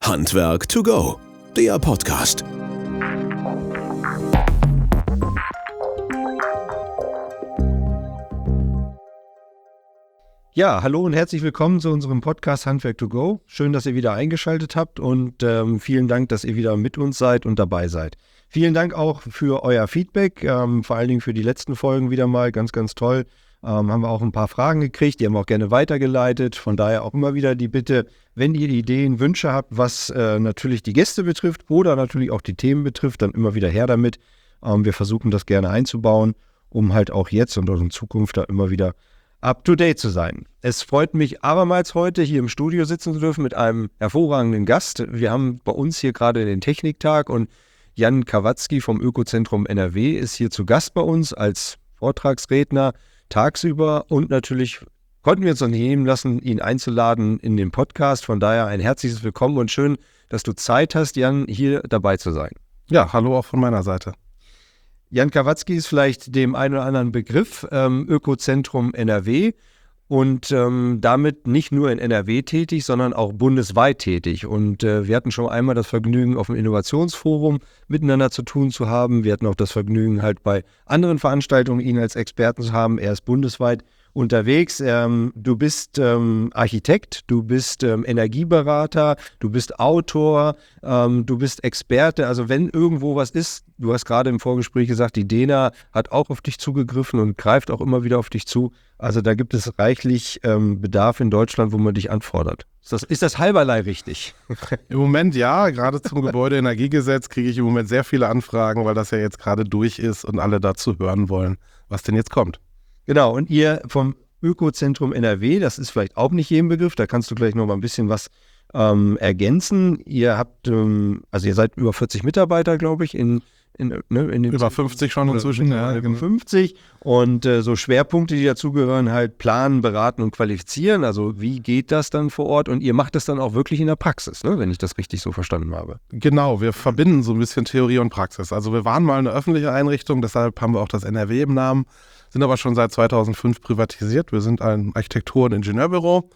Handwerk to go, der Podcast. Ja, hallo und herzlich willkommen zu unserem Podcast Handwerk to go. Schön, dass ihr wieder eingeschaltet habt und vielen Dank, dass ihr wieder mit uns seid und dabei seid. Vielen Dank auch für euer Feedback, vor allen Dingen für die letzten Folgen wieder mal, ganz, ganz toll. Haben wir auch ein paar Fragen gekriegt, die haben wir auch gerne weitergeleitet. Von daher auch immer wieder die Bitte, wenn ihr Ideen, Wünsche habt, was natürlich die Gäste betrifft oder natürlich auch die Themen betrifft, dann immer wieder her damit. Wir versuchen das gerne einzubauen, um halt auch jetzt und auch in Zukunft da immer wieder up-to-date zu sein. Es freut mich abermals heute hier im Studio sitzen zu dürfen mit einem hervorragenden Gast. Wir haben bei uns hier gerade den Techniktag und Jan Kawatzki vom Ökozentrum NRW ist hier zu Gast bei uns als Vortragsredner tagsüber und natürlich konnten wir uns noch nicht nehmen lassen, ihn einzuladen in den Podcast. Von daher ein herzliches Willkommen und schön, dass du Zeit hast, Jan, hier dabei zu sein. Ja, hallo auch von meiner Seite. Jan Kawatzki ist vielleicht dem einen oder anderen Begriff, Ökozentrum NRW und damit nicht nur in NRW tätig, sondern auch bundesweit tätig. Und wir hatten schon einmal das Vergnügen, auf dem Innovationsforum miteinander zu tun zu haben. Wir hatten auch das Vergnügen, halt bei anderen Veranstaltungen ihn als Experten zu haben. Er ist bundesweit unterwegs. Du bist Architekt, du bist Energieberater, du bist Autor, du bist Experte. Also wenn irgendwo was ist, du hast gerade im Vorgespräch gesagt, die Dena hat auch auf dich zugegriffen und greift auch immer wieder auf dich zu. Also da gibt es reichlich Bedarf in Deutschland, wo man dich anfordert. Ist das halberlei richtig? Im Moment ja, gerade zum Gebäudeenergiegesetz kriege ich im Moment sehr viele Anfragen, weil das ja jetzt gerade durch ist und alle dazu hören wollen, was denn jetzt kommt. Genau, und ihr vom Ökozentrum NRW, das ist vielleicht auch nicht jedem Begriff, da kannst du gleich noch mal ein bisschen was ergänzen. Ihr habt, also ihr seid über 40 Mitarbeiter, glaube ich, in den über 50 schon inzwischen. Ja, genau. 50 und so Schwerpunkte, die dazugehören, halt planen, beraten und qualifizieren. Also wie geht das dann vor Ort? Und ihr macht das dann auch wirklich in der Praxis, ne? Wenn ich das richtig so verstanden habe. Genau, wir verbinden so ein bisschen Theorie und Praxis. Also wir waren mal eine öffentliche Einrichtung, deshalb haben wir auch das NRW im Namen, sind aber schon seit 2005 privatisiert. Wir sind ein Architektur- und Ingenieurbüro.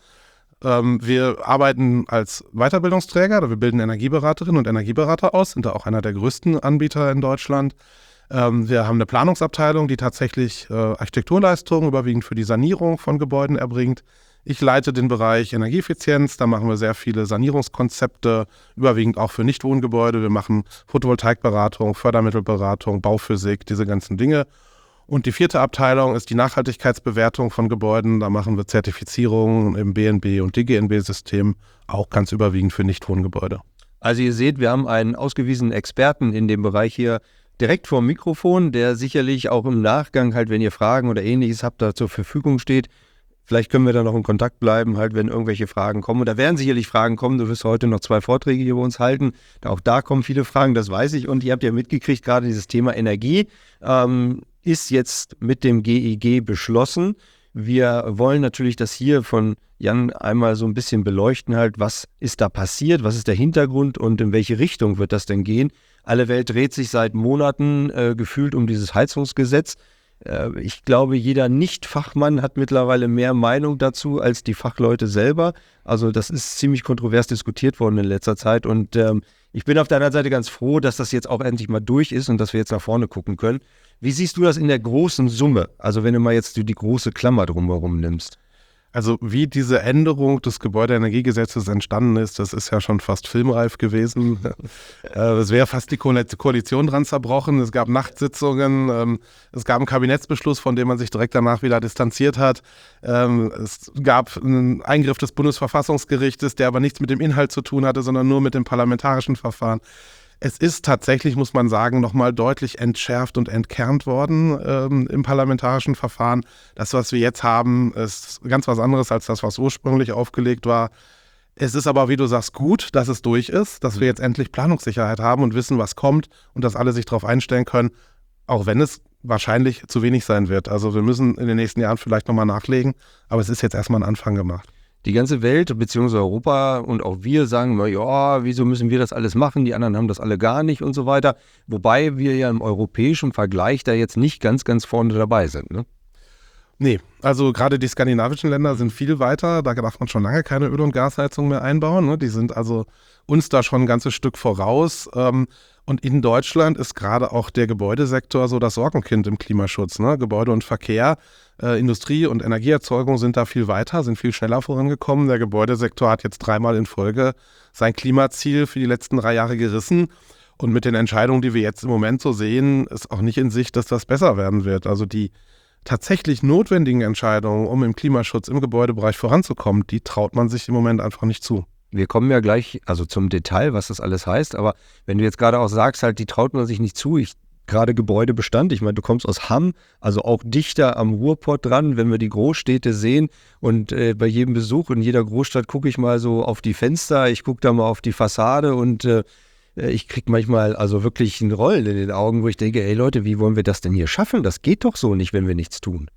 Wir arbeiten als Weiterbildungsträger, wir bilden Energieberaterinnen und Energieberater aus, sind da auch einer der größten Anbieter in Deutschland. Wir haben eine Planungsabteilung, die tatsächlich Architekturleistungen überwiegend für die Sanierung von Gebäuden erbringt. Ich leite den Bereich Energieeffizienz, da machen wir sehr viele Sanierungskonzepte, überwiegend auch für Nichtwohngebäude. Wir machen Photovoltaikberatung, Fördermittelberatung, Bauphysik, diese ganzen Dinge. Und die vierte Abteilung ist die Nachhaltigkeitsbewertung von Gebäuden. Da machen wir Zertifizierungen im BNB- und DGNB-System, auch ganz überwiegend für Nichtwohngebäude. Also ihr seht, wir haben einen ausgewiesenen Experten in dem Bereich hier direkt vor dem Mikrofon, der sicherlich auch im Nachgang halt, wenn ihr Fragen oder Ähnliches habt, da zur Verfügung steht. Vielleicht können wir da noch in Kontakt bleiben, halt, wenn irgendwelche Fragen kommen. Und da werden sicherlich Fragen kommen. Du wirst heute noch 2 Vorträge hier bei uns halten. Auch da kommen viele Fragen, das weiß ich. Und ihr habt ja mitgekriegt, gerade dieses Thema Energie ist jetzt mit dem GEG beschlossen. Wir wollen natürlich das hier von Jan einmal so ein bisschen beleuchten, halt, was ist da passiert, was ist der Hintergrund und in welche Richtung wird das denn gehen. Alle Welt dreht sich seit Monaten gefühlt um dieses Heizungsgesetz. Ich glaube, jeder Nicht-Fachmann hat mittlerweile mehr Meinung dazu als die Fachleute selber. Also das ist ziemlich kontrovers diskutiert worden in letzter Zeit und ich bin auf der anderen Seite ganz froh, dass das jetzt auch endlich mal durch ist und dass wir jetzt nach vorne gucken können. Wie siehst du das in der großen Summe? Also wenn du mal jetzt die große Klammer drumherum nimmst. Also wie diese Änderung des Gebäudeenergiegesetzes entstanden ist, das ist ja schon fast filmreif gewesen. Es wäre fast die Koalition dran zerbrochen. Es gab Nachtsitzungen, es gab einen Kabinettsbeschluss, von dem man sich direkt danach wieder distanziert hat. Es gab einen Eingriff des Bundesverfassungsgerichtes, der aber nichts mit dem Inhalt zu tun hatte, sondern nur mit dem parlamentarischen Verfahren. Es ist tatsächlich, muss man sagen, nochmal deutlich entschärft und entkernt worden im parlamentarischen Verfahren. Das, was wir jetzt haben, ist ganz was anderes als das, was ursprünglich aufgelegt war. Es ist aber, wie du sagst, gut, dass es durch ist, dass wir jetzt endlich Planungssicherheit haben und wissen, was kommt und dass alle sich darauf einstellen können, auch wenn es wahrscheinlich zu wenig sein wird. Also wir müssen in den nächsten Jahren vielleicht nochmal nachlegen, aber es ist jetzt erstmal ein Anfang gemacht. Die ganze Welt bzw. Europa und auch wir sagen immer, ja, wieso müssen wir das alles machen? Die anderen haben das alle gar nicht und so weiter. Wobei wir ja im europäischen Vergleich da jetzt nicht ganz, ganz vorne dabei sind, ne? Nee, also gerade die skandinavischen Länder sind viel weiter. Da darf man schon lange keine Öl- und Gasheizung mehr einbauen. Ne? Die sind also uns da schon ein ganzes Stück voraus. Und in Deutschland ist gerade auch der Gebäudesektor so das Sorgenkind im Klimaschutz. Ne? Gebäude und Verkehr, Industrie und Energieerzeugung sind da viel weiter, sind viel schneller vorangekommen. Der Gebäudesektor hat jetzt 3-mal in Folge sein Klimaziel für die letzten 3 Jahre gerissen. Und mit den Entscheidungen, die wir jetzt im Moment so sehen, ist auch nicht in Sicht, dass das besser werden wird. Also die tatsächlich notwendigen Entscheidungen, um im Klimaschutz im Gebäudebereich voranzukommen, die traut man sich im Moment einfach nicht zu. Wir kommen ja gleich zum Detail, was das alles heißt, aber wenn du jetzt gerade auch sagst, halt, die traut man sich nicht zu, gerade Gebäudebestand, ich meine, du kommst aus Hamm, also auch dichter am Ruhrpott dran, wenn wir die Großstädte sehen und bei jedem Besuch in jeder Großstadt gucke ich mal so auf die Fenster, ich gucke da mal auf die Fassade und ich kriege manchmal also wirklich ein Rollen in den Augen, wo ich denke, ey Leute, wie wollen wir das denn hier schaffen? Das geht doch so nicht, wenn wir nichts tun.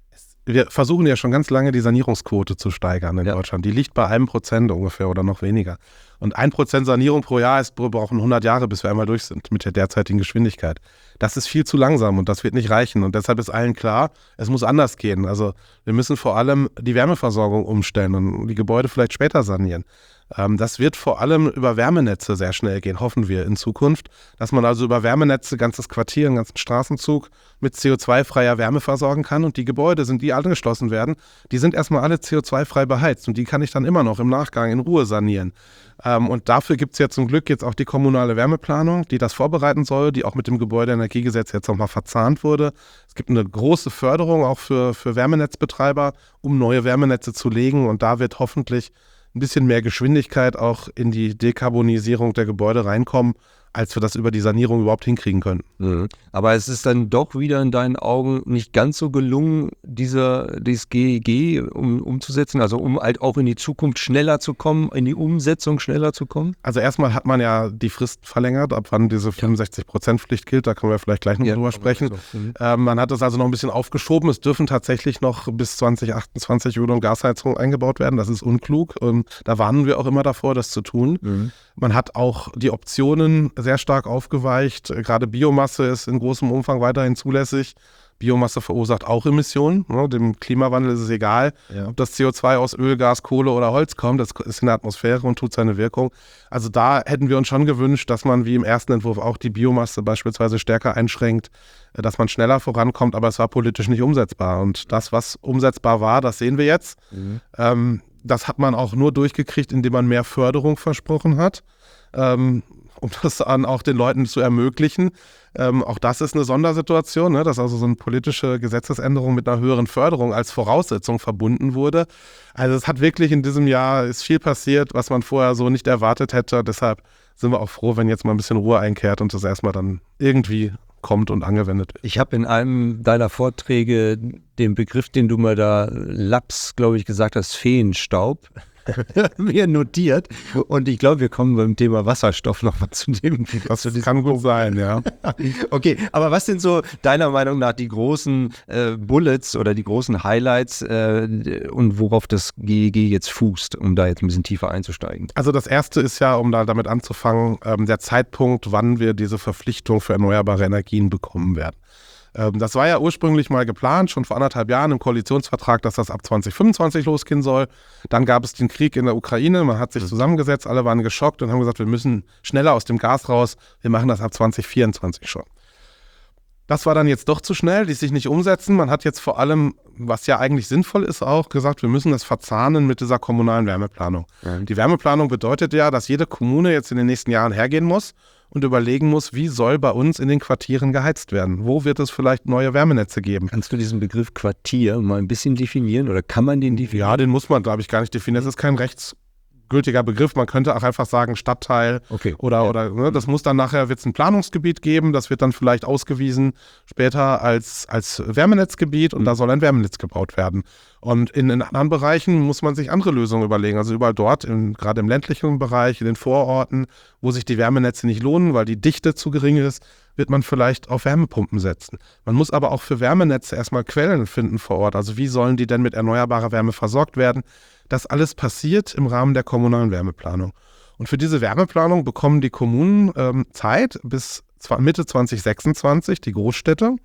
Wir versuchen ja schon ganz lange, die Sanierungsquote zu steigern in Deutschland. Die liegt bei 1% ungefähr oder noch weniger. Und 1% Sanierung pro Jahr wir brauchen 100 Jahre, bis wir einmal durch sind mit der derzeitigen Geschwindigkeit. Das ist viel zu langsam und das wird nicht reichen. Und deshalb ist allen klar, es muss anders gehen. Also wir müssen vor allem die Wärmeversorgung umstellen und die Gebäude vielleicht später sanieren. Das wird vor allem über Wärmenetze sehr schnell gehen, hoffen wir in Zukunft, dass man also über Wärmenetze ganzes Quartier, einen ganzen Straßenzug mit CO2-freier Wärme versorgen kann und die Gebäude, die angeschlossen werden, die sind erstmal alle CO2-frei beheizt und die kann ich dann immer noch im Nachgang in Ruhe sanieren. Und dafür gibt es ja zum Glück jetzt auch die kommunale Wärmeplanung, die das vorbereiten soll, die auch mit dem Gebäudeenergiegesetz jetzt nochmal verzahnt wurde. Es gibt eine große Förderung auch für Wärmenetzbetreiber, um neue Wärmenetze zu legen und da wird hoffentlich ein bisschen mehr Geschwindigkeit auch in die Dekarbonisierung der Gebäude reinkommen, als wir das über die Sanierung überhaupt hinkriegen können. Mhm. Aber es ist dann doch wieder in deinen Augen nicht ganz so gelungen, dieses GEG umzusetzen, also um halt auch in die Zukunft schneller zu kommen, in die Umsetzung schneller zu kommen? Also erstmal hat man ja die Frist verlängert, ab wann diese 65%-Pflicht gilt, da können wir vielleicht gleich noch drüber sprechen. Man hat das also noch ein bisschen aufgeschoben, es dürfen tatsächlich noch bis 2028 Öl- und Gasheizungen eingebaut werden, das ist unklug. Da warnen wir auch immer davor, das zu tun. Mhm. Man hat auch die Optionen sehr stark aufgeweicht. Gerade Biomasse ist in großem Umfang weiterhin zulässig. Biomasse verursacht auch Emissionen. Ne? Dem Klimawandel ist es egal, ob das CO2 aus Öl, Gas, Kohle oder Holz kommt. Das ist in der Atmosphäre und tut seine Wirkung. Also da hätten wir uns schon gewünscht, dass man wie im ersten Entwurf auch die Biomasse beispielsweise stärker einschränkt, dass man schneller vorankommt. Aber es war politisch nicht umsetzbar. Und das, was umsetzbar war, das sehen wir jetzt. Mhm. Das hat man auch nur durchgekriegt, indem man mehr Förderung versprochen hat, um das dann auch den Leuten zu ermöglichen. Auch das ist eine Sondersituation, ne, dass also so eine politische Gesetzesänderung mit einer höheren Förderung als Voraussetzung verbunden wurde. Also es hat wirklich in diesem Jahr ist viel passiert, was man vorher so nicht erwartet hätte. Deshalb sind wir auch froh, wenn jetzt mal ein bisschen Ruhe einkehrt und das erstmal dann irgendwie kommt und angewendet wird. Ich habe in einem deiner Vorträge den Begriff, den du mal da glaube ich, gesagt hast, Feenstaub, mir notiert. Und ich glaube, wir kommen beim Thema Wasserstoff nochmal zu dem. Das kann gut sein, ja. Okay, aber was sind so deiner Meinung nach die großen Bullets oder die großen Highlights und worauf das GEG jetzt fußt, um da jetzt ein bisschen tiefer einzusteigen? Also das Erste ist ja, um da damit anzufangen, der Zeitpunkt, wann wir diese Verpflichtung für erneuerbare Energien bekommen werden. Das war ja ursprünglich mal geplant, schon vor 1,5 Jahren im Koalitionsvertrag, dass das ab 2025 losgehen soll. Dann gab es den Krieg in der Ukraine, man hat sich zusammengesetzt, alle waren geschockt und haben gesagt, wir müssen schneller aus dem Gas raus, wir machen das ab 2024 schon. Das war dann jetzt doch zu schnell, ließ sich nicht umsetzen. Man hat jetzt vor allem, was ja eigentlich sinnvoll ist, auch gesagt, wir müssen das verzahnen mit dieser kommunalen Wärmeplanung. Ja. Die Wärmeplanung bedeutet ja, dass jede Kommune jetzt in den nächsten Jahren hergehen muss und überlegen muss, wie soll bei uns in den Quartieren geheizt werden? Wo wird es vielleicht neue Wärmenetze geben? Kannst du diesen Begriff Quartier mal ein bisschen definieren oder kann man den definieren? Ja, den muss man, glaube ich, gar nicht definieren. Das ist kein rechtsgültiger Begriff. Man könnte auch einfach sagen Stadtteil oder ne, das muss dann nachher, wird es ein Planungsgebiet geben, das wird dann vielleicht ausgewiesen später als Wärmenetzgebiet und da soll ein Wärmenetz gebaut werden. Und in anderen Bereichen muss man sich andere Lösungen überlegen. Also überall dort, gerade im ländlichen Bereich, in den Vororten, wo sich die Wärmenetze nicht lohnen, weil die Dichte zu gering ist, wird man vielleicht auf Wärmepumpen setzen. Man muss aber auch für Wärmenetze erstmal Quellen finden vor Ort. Also wie sollen die denn mit erneuerbarer Wärme versorgt werden? Das alles passiert im Rahmen der kommunalen Wärmeplanung. Und für diese Wärmeplanung bekommen die Kommunen Zeit bis Mitte 2026, die Großstädte.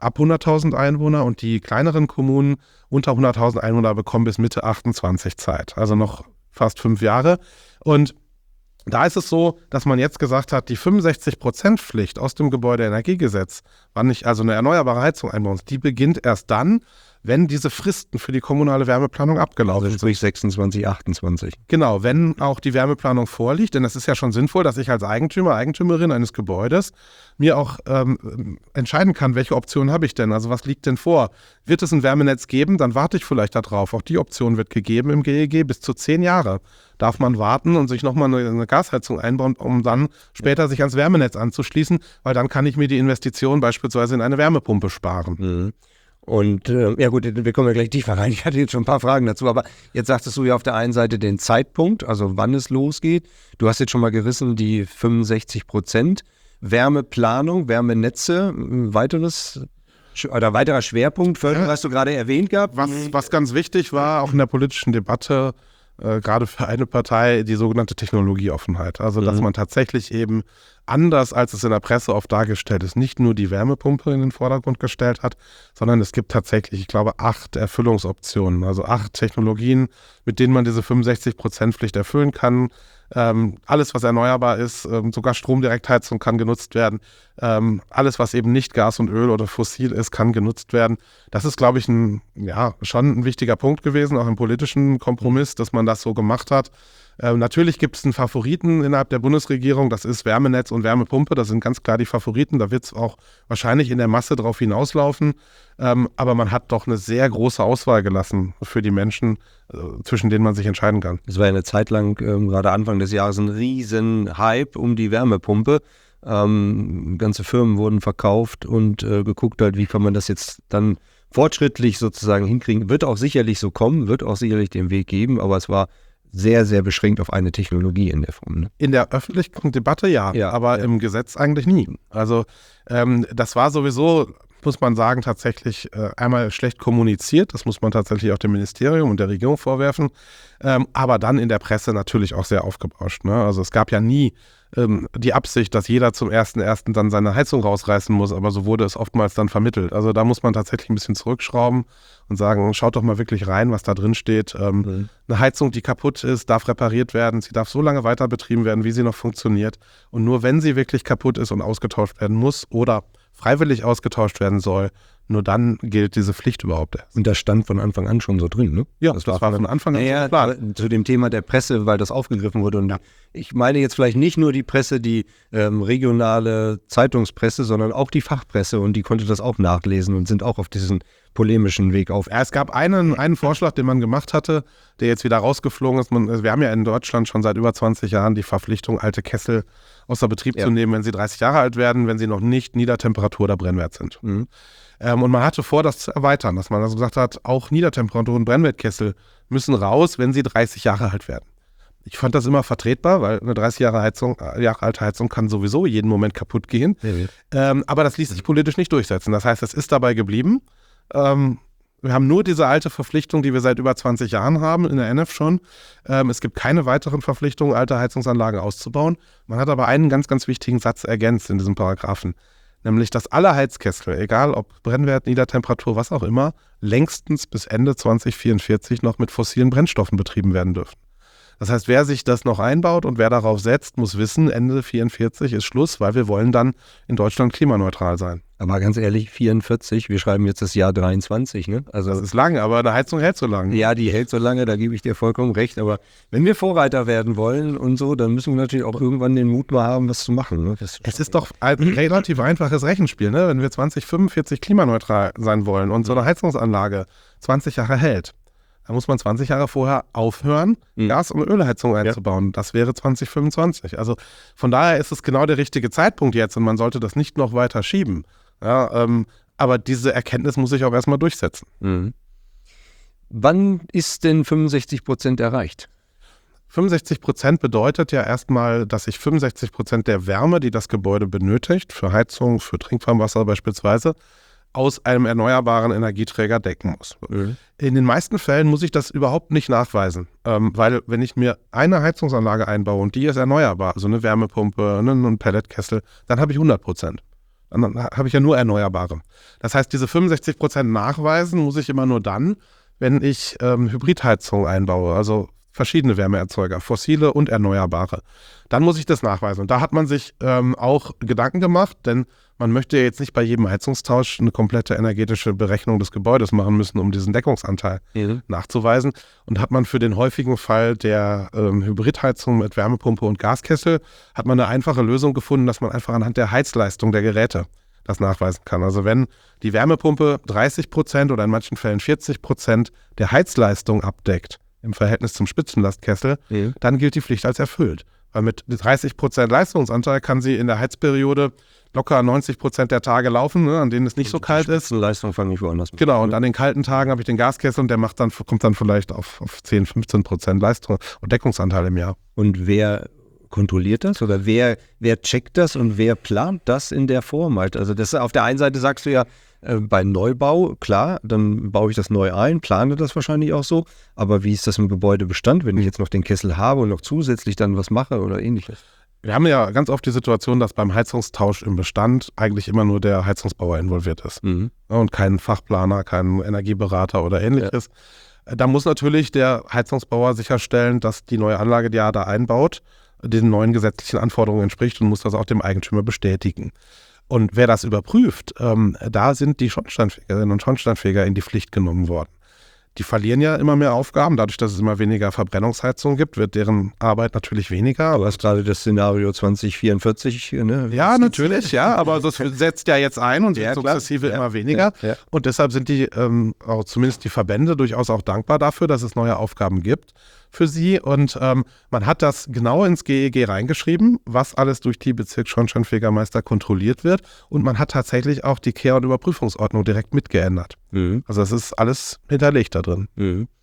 ab 100.000 Einwohner und die kleineren Kommunen unter 100.000 Einwohner bekommen bis Mitte 28 Zeit, also noch fast 5 Jahre. Und da ist es so, dass man jetzt gesagt hat, die 65%-Pflicht aus dem Gebäudeenergiegesetz, wann ich also eine erneuerbare Heizung einbauen muss, die beginnt erst dann, wenn diese Fristen für die kommunale Wärmeplanung abgelaufen sind. Sprich 26, 28. Genau, wenn auch die Wärmeplanung vorliegt, denn es ist ja schon sinnvoll, dass ich als Eigentümer, Eigentümerin eines Gebäudes mir auch entscheiden kann, welche Option habe ich denn, also was liegt denn vor? Wird es ein Wärmenetz geben, dann warte ich vielleicht darauf. Auch die Option wird gegeben im GEG, bis zu 10 Jahre darf man warten und sich nochmal eine Gasheizung einbauen, um dann später sich ans Wärmenetz anzuschließen, weil dann kann ich mir die Investition beispielsweise in eine Wärmepumpe sparen. Mhm. Und ja gut, wir kommen ja gleich tiefer rein. Ich hatte jetzt schon ein paar Fragen dazu, aber jetzt sagtest du ja auf der einen Seite den Zeitpunkt, also wann es losgeht. Du hast jetzt schon mal gerissen, die 65%. Wärmeplanung, Wärmenetze, weiterer Schwerpunkt, Förderung hast du gerade erwähnt gehabt. Was ganz wichtig war, auch in der politischen Debatte, gerade für eine Partei, die sogenannte Technologieoffenheit. Also, dass man tatsächlich eben anders, als es in der Presse oft dargestellt ist, nicht nur die Wärmepumpe in den Vordergrund gestellt hat, sondern es gibt tatsächlich, ich glaube, 8 Erfüllungsoptionen, also 8 Technologien, mit denen man diese 65%-Pflicht erfüllen kann. Alles, was erneuerbar ist, sogar Stromdirektheizung kann genutzt werden. Alles, was eben nicht Gas und Öl oder fossil ist, kann genutzt werden. Das ist, glaube ich, schon ein wichtiger Punkt gewesen, auch im politischen Kompromiss, dass man das so gemacht hat. Natürlich gibt es einen Favoriten innerhalb der Bundesregierung, das ist Wärmenetz und Wärmepumpe, das sind ganz klar die Favoriten, da wird es auch wahrscheinlich in der Masse drauf hinauslaufen, aber man hat doch eine sehr große Auswahl gelassen für die Menschen, zwischen denen man sich entscheiden kann. Es war ja eine Zeit lang, gerade Anfang des Jahres, ein riesen Hype um die Wärmepumpe. Ganze Firmen wurden verkauft und geguckt halt, wie kann man das jetzt dann fortschrittlich sozusagen hinkriegen. Wird auch sicherlich so kommen, wird auch sicherlich den Weg geben, aber es war sehr, sehr beschränkt auf eine Technologie in der Form. Ne? In der öffentlichen Debatte ja, aber im Gesetz eigentlich nie. Also das war sowieso, muss man sagen, tatsächlich einmal schlecht kommuniziert. Das muss man tatsächlich auch dem Ministerium und der Regierung vorwerfen. Aber dann in der Presse natürlich auch sehr aufgebauscht. Ne? Also es gab ja nie die Absicht, dass jeder zum 1.1. dann seine Heizung rausreißen muss, aber so wurde es oftmals dann vermittelt. Also da muss man tatsächlich ein bisschen zurückschrauben und sagen, schaut doch mal wirklich rein, was da drin steht. Eine Heizung, die kaputt ist, darf repariert werden, sie darf so lange weiter betrieben werden, wie sie noch funktioniert. Und nur wenn sie wirklich kaputt ist und ausgetauscht werden muss oder freiwillig ausgetauscht werden soll, nur dann gilt diese Pflicht überhaupt erst. Und das stand von Anfang an schon so drin, ne? Ja, das war von Anfang an so klar. Zu dem Thema der Presse, weil das aufgegriffen wurde. Und ich meine jetzt vielleicht nicht nur die Presse, die regionale Zeitungspresse, sondern auch die Fachpresse. Und die konnte das auch nachlesen und sind auch auf diesen polemischen Weg auf. Ja, es gab einen Vorschlag, den man gemacht hatte, der jetzt wieder rausgeflogen ist. Wir haben ja in Deutschland schon seit über 20 Jahren die Verpflichtung, alte Kessel außer Betrieb zu nehmen, wenn sie 30 Jahre alt werden, wenn sie noch nicht Niedertemperatur oder Brennwert sind. Und man hatte vor, das zu erweitern, dass man also gesagt hat, auch Niedertemperatur- und Brennwertkessel müssen raus, wenn sie 30 Jahre alt werden. Ich fand das immer vertretbar, weil eine 30 Jahre alte Heizung kann sowieso jeden Moment kaputt gehen. Aber das ließ sich politisch nicht durchsetzen. Das heißt, es ist dabei geblieben. Wir haben nur diese alte Verpflichtung, die wir seit über 20 Jahren haben, in der NF schon. Es gibt keine weiteren Verpflichtungen, alte Heizungsanlagen auszubauen. Man hat aber einen ganz, ganz wichtigen Satz ergänzt in diesem Paragraphen. Nämlich, dass alle Heizkessel, egal ob Brennwert, Niedertemperatur, was auch immer, längstens bis Ende 2044 noch mit fossilen Brennstoffen betrieben werden dürfen. Das heißt, wer sich das noch einbaut und wer darauf setzt, muss wissen, Ende 44 ist Schluss, weil wir wollen dann in Deutschland klimaneutral sein. Aber ganz ehrlich, 44, wir schreiben jetzt das Jahr 23, ne? Also das ist lang, aber eine Heizung hält so lange. Ja, die hält so lange, da gebe ich dir vollkommen recht. Aber wenn wir Vorreiter werden wollen und so, dann müssen wir natürlich auch irgendwann den Mut mal haben, was zu machen. Ne? Es ist doch ein relativ einfaches Rechenspiel, ne? Wenn wir 2045 klimaneutral sein wollen und so eine Heizungsanlage 20 Jahre hält, dann muss man 20 Jahre vorher aufhören, Gas- und Ölheizung einzubauen. Das wäre 2025. Also von daher ist es genau der richtige Zeitpunkt jetzt und man sollte das nicht noch weiter schieben. Ja, aber diese Erkenntnis muss sich auch erstmal durchsetzen. Wann ist denn 65% erreicht? 65% bedeutet ja erstmal, dass ich 65% der Wärme, die das Gebäude benötigt, für Heizung, für Trinkwasser beispielsweise, aus einem erneuerbaren Energieträger decken muss. In den meisten Fällen muss ich das überhaupt nicht nachweisen, weil wenn ich mir eine Heizungsanlage einbaue und die ist erneuerbar, also eine Wärmepumpe, einen Pelletkessel, dann habe ich 100%. dann habe ich ja nur Erneuerbare. Das heißt, diese 65% nachweisen muss ich immer nur dann, wenn ich Hybridheizung einbaue, also verschiedene Wärmeerzeuger, fossile und erneuerbare. Dann muss ich das nachweisen. Und da hat man sich auch Gedanken gemacht, denn man möchte ja jetzt nicht bei jedem Heizungstausch eine komplette energetische Berechnung des Gebäudes machen müssen, um diesen Deckungsanteil nachzuweisen. Und hat man für den häufigen Fall der Hybridheizung mit Wärmepumpe und Gaskessel, hat man eine einfache Lösung gefunden, dass man einfach anhand der Heizleistung der Geräte das nachweisen kann. Also wenn die Wärmepumpe 30% oder in manchen Fällen 40% der Heizleistung abdeckt, im Verhältnis zum Spitzenlastkessel, dann gilt die Pflicht als erfüllt. Weil mit 30% Leistungsanteil kann sie in der Heizperiode locker 90% der Tage laufen, ne, an denen es nicht so kalt ist. Leistung fange ich woanders mit. Genau, und an den kalten Tagen habe ich den Gaskessel und der kommt dann vielleicht auf 10-15% Leistung und Deckungsanteil im Jahr. Und wer kontrolliert das oder wer checkt das und wer plant das in der Form halt? Also das auf der einen Seite sagst du ja, bei Neubau, klar, dann baue ich das neu ein, plane das wahrscheinlich auch so, aber wie ist das im Gebäudebestand, wenn ich jetzt noch den Kessel habe und noch zusätzlich dann was mache oder ähnliches? Wir haben ja ganz oft die Situation, dass beim Heizungstausch im Bestand eigentlich immer nur der Heizungsbauer involviert ist und kein Fachplaner, kein Energieberater oder ähnliches. Ja. Da muss natürlich der Heizungsbauer sicherstellen, dass die neue Anlage, die er da einbaut, den neuen gesetzlichen Anforderungen entspricht und muss das auch dem Eigentümer bestätigen. Und wer das überprüft, da sind die Schornsteinfegerinnen und Schornsteinfeger in die Pflicht genommen worden. Die verlieren ja immer mehr Aufgaben. Dadurch, dass es immer weniger Verbrennungsheizung gibt, wird deren Arbeit natürlich weniger. Aber es ist gerade das Szenario 2044. Ne? Ja, natürlich, ja. Aber das setzt ja jetzt ein und wird sukzessive immer weniger. Ja. Und deshalb sind die, auch zumindest die Verbände, durchaus auch dankbar dafür, dass es neue Aufgaben gibt für sie. Und man hat das genau ins GEG reingeschrieben, was alles durch die Bezirksschornsteinfegermeister kontrolliert wird. Und man hat tatsächlich auch die Kehr- und Überprüfungsordnung direkt mitgeändert. Also das ist alles hinterlegt da drin.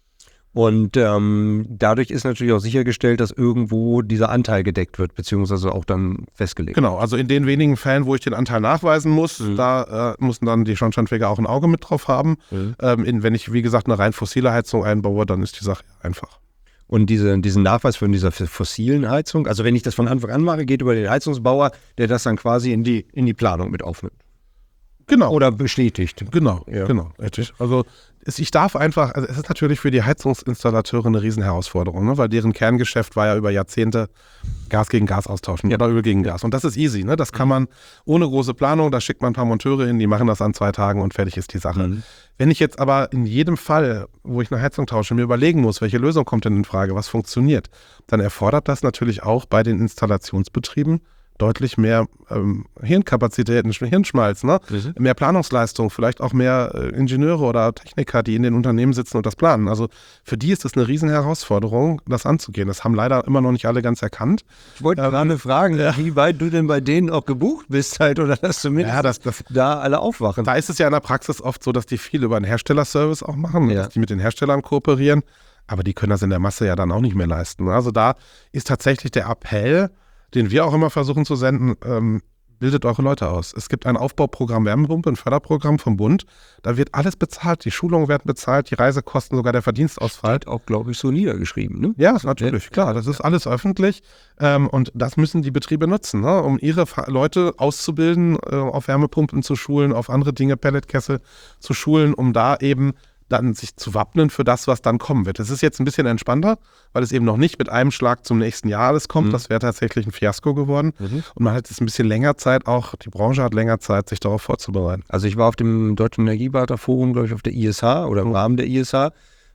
Und dadurch ist natürlich auch sichergestellt, dass irgendwo dieser Anteil gedeckt wird, beziehungsweise auch dann festgelegt. Genau, also in den wenigen Fällen, wo ich den Anteil nachweisen muss, da müssen dann die Schornsteinfeger auch ein Auge mit drauf haben. Wenn ich, wie gesagt, eine rein fossile Heizung einbaue, dann ist die Sache einfach. Und diesen Nachweis von dieser fossilen Heizung, also wenn ich das von Anfang an mache, geht über den Heizungsbauer, der das dann quasi in die Planung mit aufnimmt. Genau. Oder bestätigt. Genau, genau. Richtig. Also ich darf einfach, also es ist natürlich für die Heizungsinstallateure eine Riesenherausforderung, ne? Weil deren Kerngeschäft war ja über Jahrzehnte Gas gegen Gas austauschen oder Öl gegen Gas. Und das ist easy, ne? Das kann man ohne große Planung, da schickt man ein paar Monteure hin, die machen das an 2 Tagen und fertig ist die Sache. Wenn ich jetzt aber in jedem Fall, wo ich eine Heizung tausche, mir überlegen muss, welche Lösung kommt denn in Frage, was funktioniert, dann erfordert das natürlich auch bei den Installationsbetrieben deutlich mehr Hirnkapazitäten, Hirnschmalz, ne? Mehr Planungsleistung, vielleicht auch mehr Ingenieure oder Techniker, die in den Unternehmen sitzen und das planen. Also für die ist es eine riesen Herausforderung, das anzugehen. Das haben leider immer noch nicht alle ganz erkannt. Ich wollte gerade fragen, wie weit du denn bei denen auch gebucht bist halt oder dass zumindest da alle aufwachen. Da ist es ja in der Praxis oft so, dass die viel über einen Herstellerservice auch machen, dass die mit den Herstellern kooperieren, aber die können das in der Masse ja dann auch nicht mehr leisten. Also da ist tatsächlich der Appell, den wir auch immer versuchen zu senden, bildet eure Leute aus. Es gibt ein Aufbauprogramm Wärmepumpe, ein Förderprogramm vom Bund. Da wird alles bezahlt. Die Schulungen werden bezahlt, die Reisekosten, sogar der Verdienstausfall. Steht auch, glaube ich, so niedergeschrieben, ne? Ja, natürlich, klar. Das ist alles öffentlich. Und das müssen die Betriebe nutzen, ne? Um ihre Leute auszubilden, auf Wärmepumpen zu schulen, auf andere Dinge, Pelletkessel zu schulen, um da eben dann sich zu wappnen für das, was dann kommen wird. Es ist jetzt ein bisschen entspannter, weil es eben noch nicht mit einem Schlag zum nächsten Jahr alles kommt. Das wäre tatsächlich ein Fiasko geworden. Und man hat jetzt ein bisschen länger Zeit, auch die Branche hat länger Zeit, sich darauf vorzubereiten. Also ich war auf dem Deutschen Energieberaterforum, glaube ich, auf der ISH oder im Rahmen der ISH.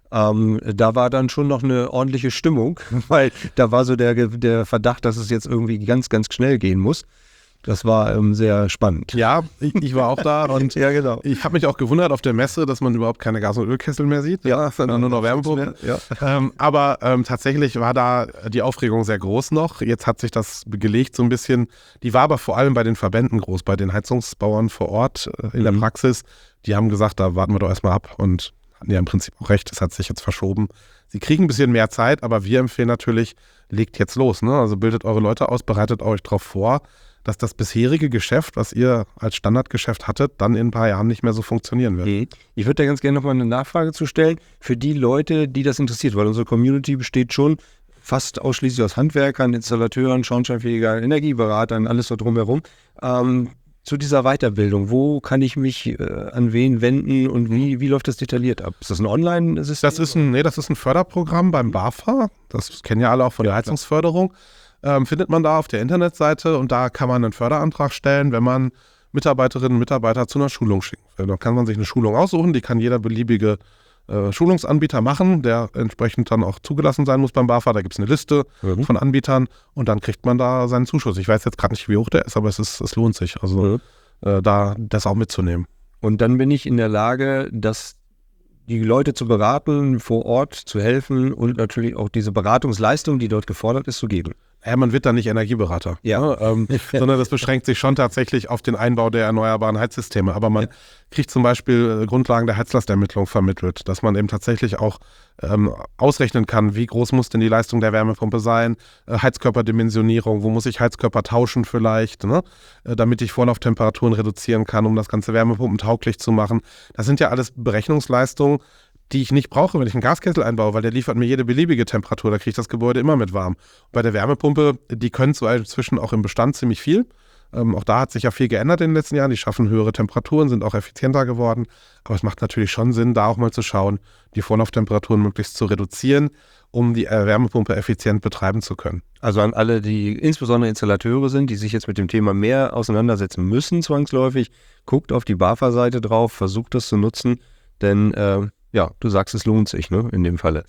Da war dann schon noch eine ordentliche Stimmung, weil da war so der Verdacht, dass es jetzt irgendwie ganz, ganz schnell gehen muss. Das war sehr spannend. Ja, ich war auch da und ja, genau. Ich habe mich auch gewundert auf der Messe, dass man überhaupt keine Gas- und Ölkessel mehr sieht, sondern nur noch Wärmepumpen. Ja. Aber tatsächlich war da die Aufregung sehr groß noch. Jetzt hat sich das gelegt so ein bisschen. Die war aber vor allem bei den Verbänden groß, bei den Heizungsbauern vor Ort in der Praxis. Die haben gesagt, da warten wir doch erstmal ab und hatten ja im Prinzip auch recht. Das hat sich jetzt verschoben. Sie kriegen ein bisschen mehr Zeit, aber wir empfehlen natürlich, legt jetzt los, ne? Also bildet eure Leute aus, bereitet euch darauf vor, dass das bisherige Geschäft, was ihr als Standardgeschäft hattet, dann in ein paar Jahren nicht mehr so funktionieren wird. Ich würde da ganz gerne nochmal eine Nachfrage zu stellen für die Leute, die das interessiert, weil unsere Community besteht schon fast ausschließlich aus Handwerkern, Installateuren, Schornsteinfeger, Energieberatern, alles so drumherum. zu dieser Weiterbildung, wo kann ich mich an wen wenden und wie läuft das detailliert ab? Ist das ein Online-System? Das ist ein Förderprogramm beim BAFA. Das kennen ja alle auch von der Heizungsförderung. Findet man da auf der Internetseite und da kann man einen Förderantrag stellen, wenn man Mitarbeiterinnen und Mitarbeiter zu einer Schulung schickt. Da kann man sich eine Schulung aussuchen, die kann jeder beliebige Schulungsanbieter machen, der entsprechend dann auch zugelassen sein muss beim BAFA. Da gibt es eine Liste von Anbietern und dann kriegt man da seinen Zuschuss. Ich weiß jetzt gerade nicht, wie hoch der ist, aber es lohnt sich, also da das auch mitzunehmen. Und dann bin ich in der Lage, die Leute zu beraten, vor Ort zu helfen und natürlich auch diese Beratungsleistung, die dort gefordert ist, zu geben. Ja, man wird da nicht Energieberater, sondern das beschränkt sich schon tatsächlich auf den Einbau der erneuerbaren Heizsysteme. Aber man kriegt zum Beispiel Grundlagen der Heizlastermittlung vermittelt, dass man eben tatsächlich auch ausrechnen kann, wie groß muss denn die Leistung der Wärmepumpe sein, Heizkörperdimensionierung, wo muss ich Heizkörper tauschen vielleicht, damit ich Vorlauftemperaturen reduzieren kann, um das Ganze wärmepumpentauglich zu machen. Das sind ja alles Berechnungsleistungen, die ich nicht brauche, wenn ich einen Gaskessel einbaue, weil der liefert mir jede beliebige Temperatur, da kriege ich das Gebäude immer mit warm. Bei der Wärmepumpe, die können zwar inzwischen auch im Bestand ziemlich viel, auch da hat sich ja viel geändert in den letzten Jahren, die schaffen höhere Temperaturen, sind auch effizienter geworden, aber es macht natürlich schon Sinn, da auch mal zu schauen, die Vorlauftemperaturen möglichst zu reduzieren, um die Wärmepumpe effizient betreiben zu können. Also an alle, die insbesondere Installateure sind, die sich jetzt mit dem Thema mehr auseinandersetzen müssen zwangsläufig, guckt auf die BAFA-Seite drauf, versucht das zu nutzen, denn du sagst, es lohnt sich, ne, in dem Falle.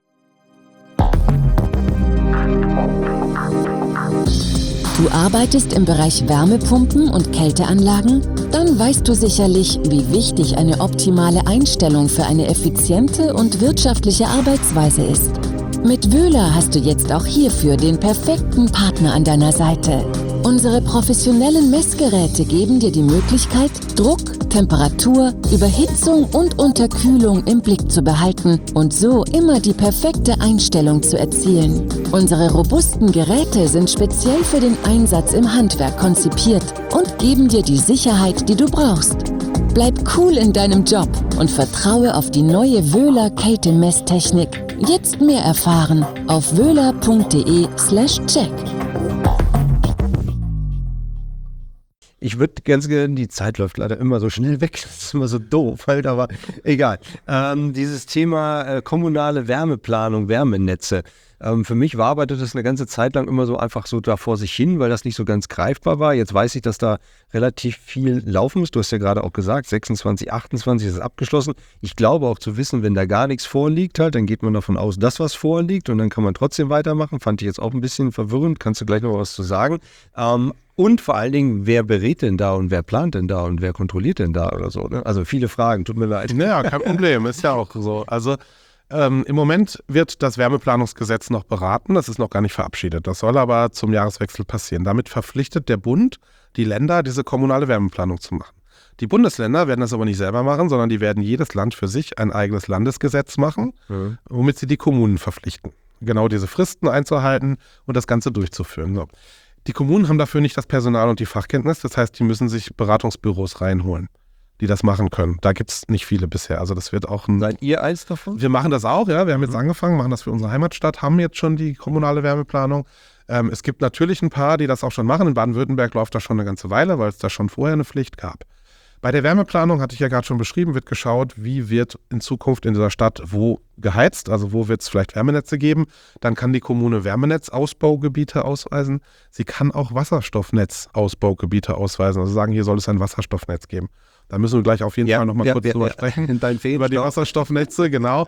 Du arbeitest im Bereich Wärmepumpen und Kälteanlagen? Dann weißt du sicherlich, wie wichtig eine optimale Einstellung für eine effiziente und wirtschaftliche Arbeitsweise ist. Mit Wöhler hast du jetzt auch hierfür den perfekten Partner an deiner Seite. Unsere professionellen Messgeräte geben dir die Möglichkeit, Druck, Temperatur, Überhitzung und Unterkühlung im Blick zu behalten und so immer die perfekte Einstellung zu erzielen. Unsere robusten Geräte sind speziell für den Einsatz im Handwerk konzipiert und geben dir die Sicherheit, die du brauchst. Bleib cool in deinem Job und vertraue auf die neue Wöhler Kältemesstechnik. Jetzt mehr erfahren auf wöhler.de/check. Ich würde ganz gerne, die Zeit läuft leider immer so schnell weg, das ist immer so doof halt, aber egal. Dieses Thema kommunale Wärmeplanung, Wärmenetze. Für mich waberte das eine ganze Zeit lang immer so einfach so da vor sich hin, weil das nicht so ganz greifbar war. Jetzt weiß ich, dass da relativ viel laufen muss. Du hast ja gerade auch gesagt, 26, 28 ist abgeschlossen. Ich glaube auch zu wissen, wenn da gar nichts vorliegt halt, dann geht man davon aus, dass was vorliegt und dann kann man trotzdem weitermachen. Fand ich jetzt auch ein bisschen verwirrend. Kannst du gleich noch was zu sagen? Und vor allen Dingen, wer berät denn da und wer plant denn da und wer kontrolliert denn da oder so? Ne? Also viele Fragen, tut mir leid. Naja, kein Problem, ist ja auch so. Also im Moment wird das Wärmeplanungsgesetz noch beraten, das ist noch gar nicht verabschiedet. Das soll aber zum Jahreswechsel passieren. Damit verpflichtet der Bund die Länder, diese kommunale Wärmeplanung zu machen. Die Bundesländer werden das aber nicht selber machen, sondern die werden jedes Land für sich ein eigenes Landesgesetz machen, womit sie die Kommunen verpflichten, genau diese Fristen einzuhalten und das Ganze durchzuführen. So. Die Kommunen haben dafür nicht das Personal und die Fachkenntnis, das heißt, die müssen sich Beratungsbüros reinholen, die das machen können. Da gibt es nicht viele bisher. Also das wird auch Seid ihr eins davon? Wir machen das auch, ja. Wir haben jetzt angefangen, machen das für unsere Heimatstadt, haben jetzt schon die kommunale Wärmeplanung. Es gibt natürlich ein paar, die das auch schon machen. In Baden-Württemberg läuft das schon eine ganze Weile, weil es da schon vorher eine Pflicht gab. Bei der Wärmeplanung, hatte ich ja gerade schon beschrieben, wird geschaut, wie wird in Zukunft in dieser Stadt wo geheizt, also wo wird es vielleicht Wärmenetze geben. Dann kann die Kommune Wärmenetzausbaugebiete ausweisen. Sie kann auch Wasserstoffnetzausbaugebiete ausweisen, also sagen, hier soll es ein Wasserstoffnetz geben. Da müssen wir gleich auf jeden Fall nochmal kurz drüber sprechen. Über die Wasserstoffnetze, genau.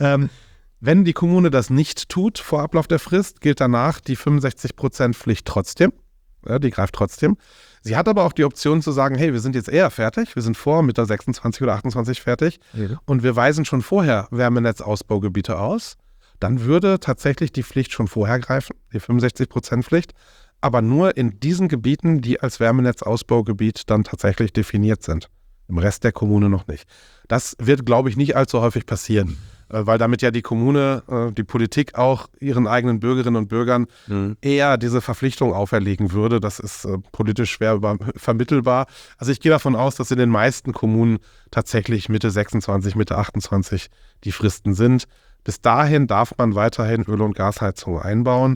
Wenn die Kommune das nicht tut vor Ablauf der Frist, gilt danach die 65% Pflicht trotzdem. Ja, die greift trotzdem. Sie hat aber auch die Option zu sagen, hey, wir sind jetzt eher fertig, wir sind vor Mitte 26 oder 28 fertig und wir weisen schon vorher Wärmenetzausbaugebiete aus. Dann würde tatsächlich die Pflicht schon vorher greifen, die 65% Pflicht, aber nur in diesen Gebieten, die als Wärmenetzausbaugebiet dann tatsächlich definiert sind. Im Rest der Kommune noch nicht. Das wird, glaube ich, nicht allzu häufig passieren, weil damit ja die Kommune, die Politik auch ihren eigenen Bürgerinnen und Bürgern eher diese Verpflichtung auferlegen würde. Das ist politisch schwer vermittelbar. Also ich gehe davon aus, dass in den meisten Kommunen tatsächlich Mitte 26, Mitte 28 die Fristen sind. Bis dahin darf man weiterhin Öl- und Gasheizungen einbauen.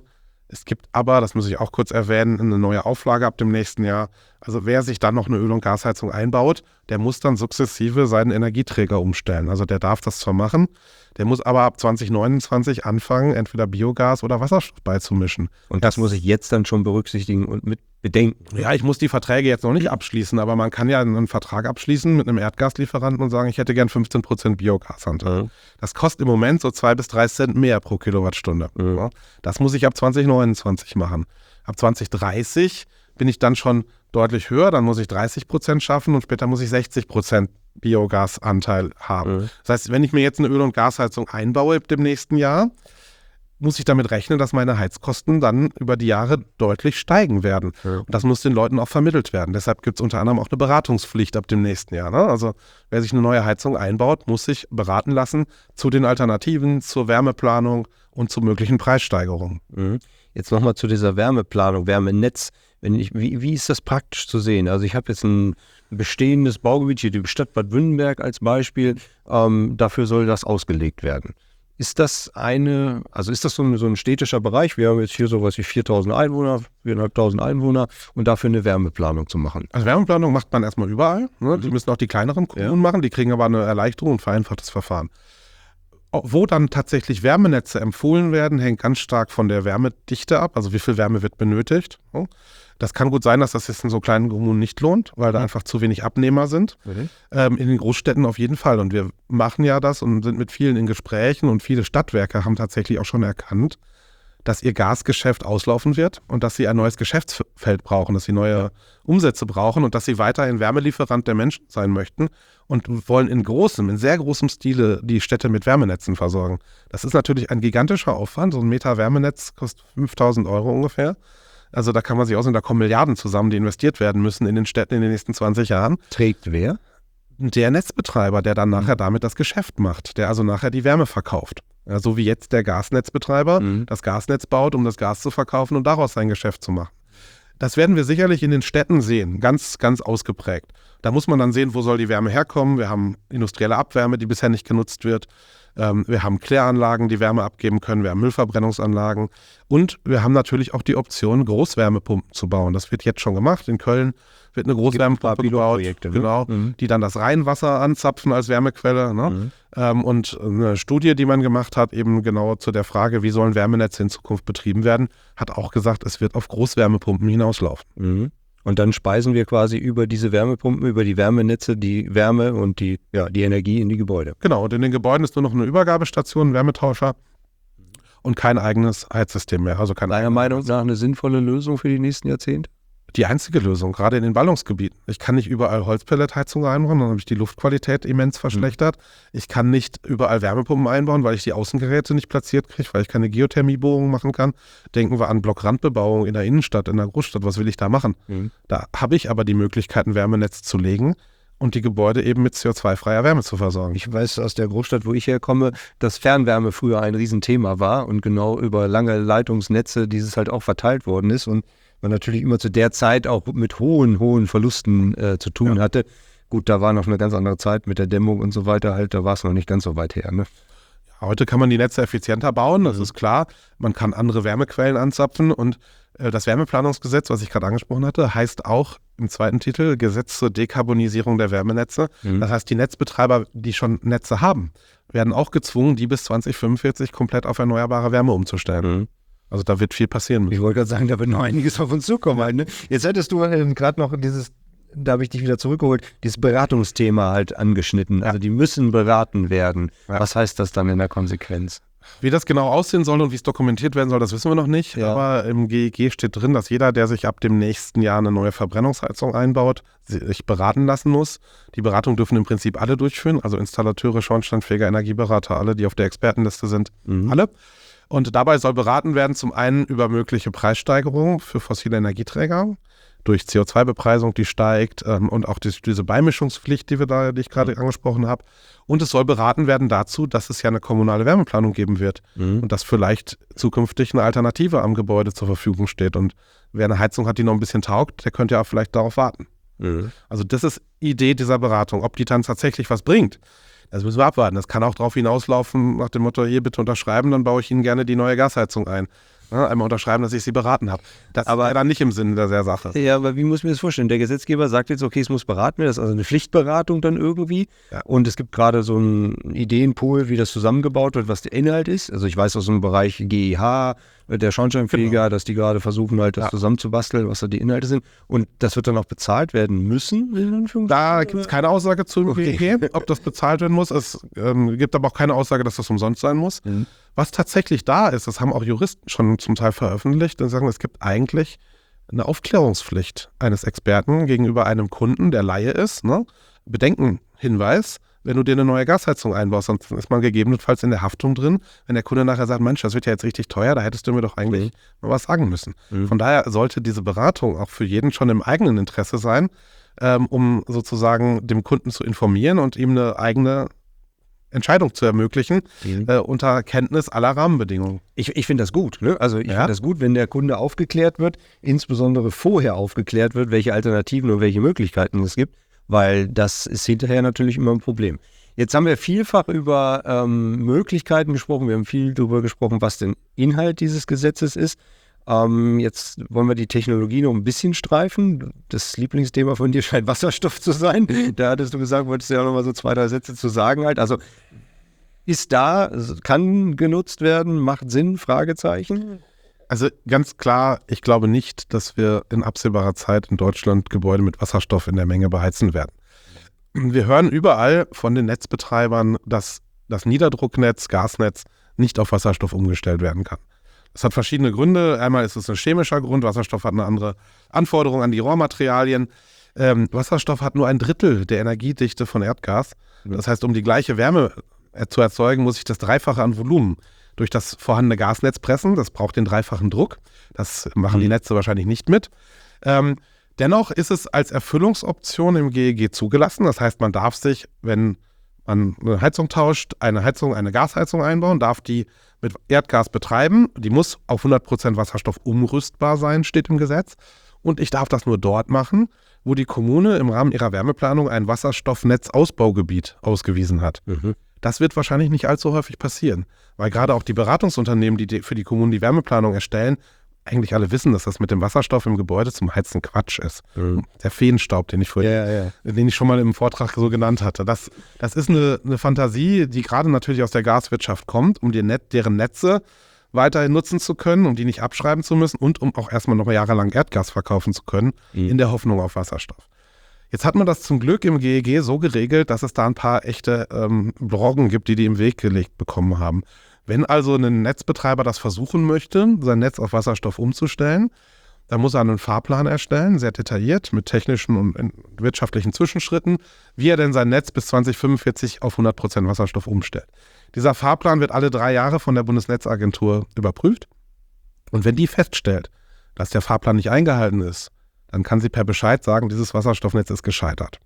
Es gibt aber, das muss ich auch kurz erwähnen, eine neue Auflage ab dem nächsten Jahr. Also wer sich dann noch eine Öl- und Gasheizung einbaut, der muss dann sukzessive seinen Energieträger umstellen. Also der darf das zwar machen, der muss aber ab 2029 anfangen, entweder Biogas oder Wasserstoff beizumischen. Und das muss ich jetzt dann schon berücksichtigen und mit bedenken. Ja, ich muss die Verträge jetzt noch nicht abschließen, aber man kann ja einen Vertrag abschließen mit einem Erdgaslieferanten und sagen, ich hätte gern 15% Biogasanteil. Das kostet im Moment so 2 bis 3 Cent mehr pro Kilowattstunde. Ja, das muss ich ab 2029 machen. Ab 2030 bin ich dann schon deutlich höher, dann muss ich 30% schaffen und später muss ich 60% Biogasanteil haben. Das heißt, wenn ich mir jetzt eine Öl- und Gasheizung einbaue im nächsten Jahr, muss ich damit rechnen, dass meine Heizkosten dann über die Jahre deutlich steigen werden. Und das muss den Leuten auch vermittelt werden. Deshalb gibt es unter anderem auch eine Beratungspflicht ab dem nächsten Jahr. Ne? Also wer sich eine neue Heizung einbaut, muss sich beraten lassen zu den Alternativen, zur Wärmeplanung und zu möglichen Preissteigerungen. Jetzt nochmal zu dieser Wärmeplanung, Wärmenetz. Wie ist das praktisch zu sehen? Also ich habe jetzt ein bestehendes Baugebiet, hier die Stadt Bad Wünnenberg als Beispiel, dafür soll das ausgelegt werden. Ist das so ein städtischer Bereich? Wir haben jetzt hier sowas wie 4.000 Einwohner, 4.500 Einwohner und dafür eine Wärmeplanung zu machen. Also Wärmeplanung macht man erstmal überall. Ne? Die müssen auch die kleineren Kommunen machen, die kriegen aber eine Erleichterung und vereinfachtes Verfahren. Wo dann tatsächlich Wärmenetze empfohlen werden, hängt ganz stark von der Wärmedichte ab, also wie viel Wärme wird benötigt. Das kann gut sein, dass das jetzt in so kleinen Kommunen nicht lohnt, weil da einfach zu wenig Abnehmer sind. In den Großstädten auf jeden Fall. Und wir machen ja das und sind mit vielen in Gesprächen und viele Stadtwerke haben tatsächlich auch schon erkannt, dass ihr Gasgeschäft auslaufen wird und dass sie ein neues Geschäftsfeld brauchen, dass sie neue Umsätze brauchen und dass sie weiterhin Wärmelieferant der Menschen sein möchten und wollen in sehr großem Stile die Städte mit Wärmenetzen versorgen. Das ist natürlich ein gigantischer Aufwand. So ein Meter Wärmenetz kostet 5.000 € ungefähr. Also da kann man sich ausrechnen, da kommen Milliarden zusammen, die investiert werden müssen in den Städten in den nächsten 20 Jahren. Trägt wer? Der Netzbetreiber, der dann nachher damit das Geschäft macht, der also nachher die Wärme verkauft. Ja, so wie jetzt der Gasnetzbetreiber das Gasnetz baut, um das Gas zu verkaufen und daraus sein Geschäft zu machen. Das werden wir sicherlich in den Städten sehen, ganz, ganz ausgeprägt. Da muss man dann sehen, wo soll die Wärme herkommen. Wir haben industrielle Abwärme, die bisher nicht genutzt wird. Wir haben Kläranlagen, die Wärme abgeben können. Wir haben Müllverbrennungsanlagen. Und wir haben natürlich auch die Option, Großwärmepumpen zu bauen. Das wird jetzt schon gemacht. In Köln wird eine Großwärmepumpe gebaut, genau, die dann das Rheinwasser anzapfen als Wärmequelle. Ne? Und eine Studie, die man gemacht hat, eben genau zu der Frage, wie sollen Wärmenetze in Zukunft betrieben werden, hat auch gesagt, es wird auf Großwärmepumpen hinauslaufen. Und dann speisen wir quasi über diese Wärmepumpen, über die Wärmenetze die Wärme und die Energie in die Gebäude. Genau, und in den Gebäuden ist nur noch eine Übergabestation, ein Wärmetauscher und kein eigenes Heizsystem mehr. Also Deiner Meinung nach eine sinnvolle Lösung für die nächsten Jahrzehnte? Die einzige Lösung, gerade in den Ballungsgebieten. Ich kann nicht überall Holzpelletheizungen einbauen, dann habe ich die Luftqualität immens verschlechtert. Ich kann nicht überall Wärmepumpen einbauen, weil ich die Außengeräte nicht platziert kriege, weil ich keine Geothermiebohrung machen kann. Denken wir an Blockrandbebauung in der Innenstadt, in der Großstadt. Was will ich da machen? Da habe ich aber die Möglichkeit, ein Wärmenetz zu legen und die Gebäude eben mit CO2-freier Wärme zu versorgen. Ich weiß aus der Großstadt, wo ich herkomme, dass Fernwärme früher ein Riesenthema war und genau über lange Leitungsnetze dieses halt auch verteilt worden ist und man natürlich immer zu der Zeit auch mit hohen Verlusten zu tun hatte. Gut, da war noch eine ganz andere Zeit mit der Dämmung und so weiter, da war es noch nicht ganz so weit her. Ne? Heute kann man die Netze effizienter bauen, das ist klar. Man kann andere Wärmequellen anzapfen und das Wärmeplanungsgesetz, was ich gerade angesprochen hatte, heißt auch im zweiten Titel Gesetz zur Dekarbonisierung der Wärmenetze. Das heißt, die Netzbetreiber, die schon Netze haben, werden auch gezwungen, die bis 2045 komplett auf erneuerbare Wärme umzustellen. Also da wird viel passieren. Ich wollte gerade sagen, da wird noch einiges auf uns zukommen. Halt, ne? Jetzt hättest du gerade noch da habe ich dich wieder zurückgeholt, dieses Beratungsthema halt angeschnitten. Also die müssen beraten werden. Ja. Was heißt das dann in der Konsequenz? Wie das genau aussehen soll und wie es dokumentiert werden soll, das wissen wir noch nicht. Ja. Aber im GEG steht drin, dass jeder, der sich ab dem nächsten Jahr eine neue Verbrennungsheizung einbaut, sich beraten lassen muss. Die Beratung dürfen im Prinzip alle durchführen, also Installateure, Schornsteinfeger, Energieberater, alle, die auf der Expertenliste sind, alle. Und dabei soll beraten werden, zum einen über mögliche Preissteigerungen für fossile Energieträger, durch CO2-Bepreisung, die steigt und auch diese Beimischungspflicht, die ich gerade angesprochen habe. Und es soll beraten werden dazu, dass es ja eine kommunale Wärmeplanung geben wird und dass vielleicht zukünftig eine Alternative am Gebäude zur Verfügung steht. Und wer eine Heizung hat, die noch ein bisschen taugt, der könnte ja auch vielleicht darauf warten. Also das ist Idee dieser Beratung. Ob die dann tatsächlich was bringt, das müssen wir abwarten. Das kann auch darauf hinauslaufen nach dem Motto, hier bitte unterschreiben, dann baue ich Ihnen gerne die neue Gasheizung ein. Einmal unterschreiben, dass ich sie beraten habe. Das war dann nicht im Sinne der Sache. Ja, aber wie muss ich mir das vorstellen? Der Gesetzgeber sagt jetzt, okay, es muss beraten werden, das ist also eine Pflichtberatung dann irgendwie. Ja. Und es gibt gerade so einen Ideenpool, wie das zusammengebaut wird, was der Inhalt ist. Also ich weiß aus dem Bereich GEH, der Schornsteinfeger, dass die gerade versuchen halt das zusammenzubasteln, was da die Inhalte sind. Und das wird dann auch bezahlt werden müssen? Da gibt es keine Aussage zu GEG, ob das bezahlt werden muss. Es gibt aber auch keine Aussage, dass das umsonst sein muss. Was tatsächlich da ist, das haben auch Juristen schon zum Teil veröffentlicht, und sagen, es gibt eigentlich eine Aufklärungspflicht eines Experten gegenüber einem Kunden, der Laie ist. Ne? Bedenkenhinweis, wenn du dir eine neue Gasheizung einbaust, sonst ist man gegebenenfalls in der Haftung drin, wenn der Kunde nachher sagt, Mensch, das wird ja jetzt richtig teuer, da hättest du mir doch eigentlich mal was sagen müssen. Von daher sollte diese Beratung auch für jeden schon im eigenen Interesse sein, um sozusagen dem Kunden zu informieren und ihm eine eigene Entscheidung zu ermöglichen, unter Kenntnis aller Rahmenbedingungen. Ich finde das gut. Ne? Also ich finde das gut, wenn der Kunde aufgeklärt wird, insbesondere vorher aufgeklärt wird, welche Alternativen und welche Möglichkeiten es gibt, weil das ist hinterher natürlich immer ein Problem. Jetzt haben wir vielfach über Möglichkeiten gesprochen, wir haben viel darüber gesprochen, was denn Inhalt dieses Gesetzes ist. Jetzt wollen wir die Technologie noch ein bisschen streifen. Das Lieblingsthema von dir scheint Wasserstoff zu sein. Da hattest du gesagt, wolltest du ja noch mal so 2, 3 Sätze zu sagen halt. Also ist da, kann genutzt werden, macht Sinn, Fragezeichen? Also ganz klar, ich glaube nicht, dass wir in absehbarer Zeit in Deutschland Gebäude mit Wasserstoff in der Menge beheizen werden. Wir hören überall von den Netzbetreibern, dass das Niederdrucknetz, Gasnetz nicht auf Wasserstoff umgestellt werden kann. Das hat verschiedene Gründe. Einmal ist es ein chemischer Grund. Wasserstoff hat eine andere Anforderung an die Rohmaterialien. Wasserstoff hat nur 1/3 der Energiedichte von Erdgas. Das heißt, um die gleiche Wärme zu erzeugen, muss ich das Dreifache an Volumen durch das vorhandene Gasnetz pressen. Das braucht den dreifachen Druck. Das machen die Netze wahrscheinlich nicht mit. Dennoch ist es als Erfüllungsoption im GEG zugelassen. Das heißt, man darf sich, wenn man eine Heizung tauscht, eine Gasheizung einbauen, darf die mit Erdgas betreiben. Die muss auf 100% Wasserstoff umrüstbar sein, steht im Gesetz. Und ich darf das nur dort machen, wo die Kommune im Rahmen ihrer Wärmeplanung ein Wasserstoffnetzausbaugebiet ausgewiesen hat. Das wird wahrscheinlich nicht allzu häufig passieren, weil gerade auch die Beratungsunternehmen, die für die Kommunen die Wärmeplanung erstellen, eigentlich alle wissen, dass das mit dem Wasserstoff im Gebäude zum Heizen Quatsch ist. Der Feenstaub, den ich schon mal im Vortrag so genannt hatte. Das ist eine Fantasie, die gerade natürlich aus der Gaswirtschaft kommt, um deren Netze weiterhin nutzen zu können, um die nicht abschreiben zu müssen und um auch erstmal noch jahrelang Erdgas verkaufen zu können, in der Hoffnung auf Wasserstoff. Jetzt hat man das zum Glück im GEG so geregelt, dass es da ein paar echte Brocken gibt, die im Weg gelegt bekommen haben. Wenn also ein Netzbetreiber das versuchen möchte, sein Netz auf Wasserstoff umzustellen, dann muss er einen Fahrplan erstellen, sehr detailliert, mit technischen und wirtschaftlichen Zwischenschritten, wie er denn sein Netz bis 2045 auf 100% Wasserstoff umstellt. Dieser Fahrplan wird alle 3 Jahre von der Bundesnetzagentur überprüft. Und wenn die feststellt, dass der Fahrplan nicht eingehalten ist, dann kann sie per Bescheid sagen, dieses Wasserstoffnetz ist gescheitert.